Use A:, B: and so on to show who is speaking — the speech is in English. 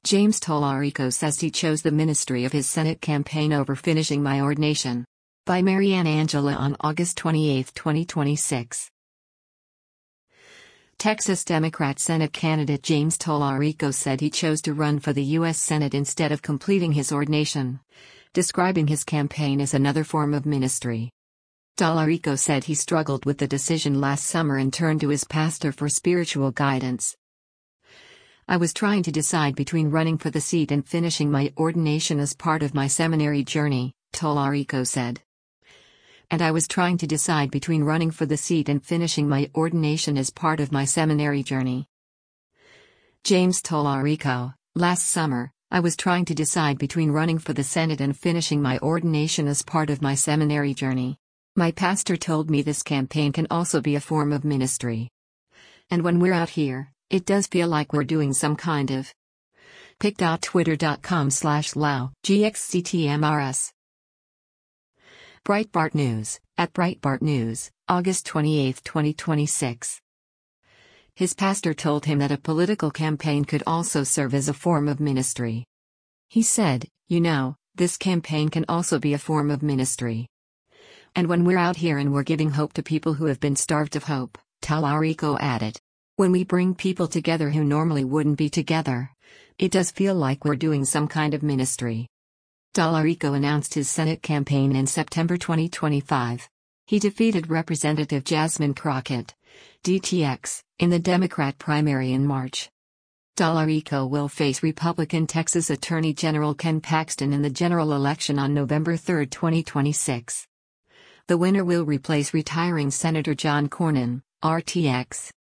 A: James Tallarico says he chose the ministry of his Senate campaign over finishing my ordination. By Marianne Angela on August 28, 2026. Texas Democrat Senate candidate James Tallarico said he chose to run for the U.S. Senate instead of completing his ordination, describing his campaign as another form of ministry. Tallarico said he struggled with the decision last summer and turned to his pastor for spiritual guidance. I was trying to decide between running for the seat and finishing my ordination as part of my seminary journey, Tallarico said. And I was trying to decide between running for the seat and finishing my ordination as part of my seminary journey. James Tallarico, last summer, I was trying to decide between running for the Senate and finishing my ordination as part of my seminary journey. My pastor told me this campaign can also be a form of ministry. And when we're out here, it does feel like we're doing some kind of pic.twitter.com/LowGXCTMRS. Breitbart News, at Breitbart News, August 28, 2026. His pastor told him that a political campaign could also serve as a form of ministry. He said, "You know, this campaign can also be a form of ministry. And when we're out here and we're giving hope to people who have been starved of hope," Tallarico added. "When we bring people together who normally wouldn't be together, it does feel like we're doing some kind of ministry." Tallarico announced his Senate campaign in September 2025. He defeated Representative Jasmine Crockett, DTX, in the Democrat primary in March. Tallarico will face Republican Texas Attorney General Ken Paxton in the general election on November 3, 2026. The winner will replace retiring Senator John Cornyn, RTX.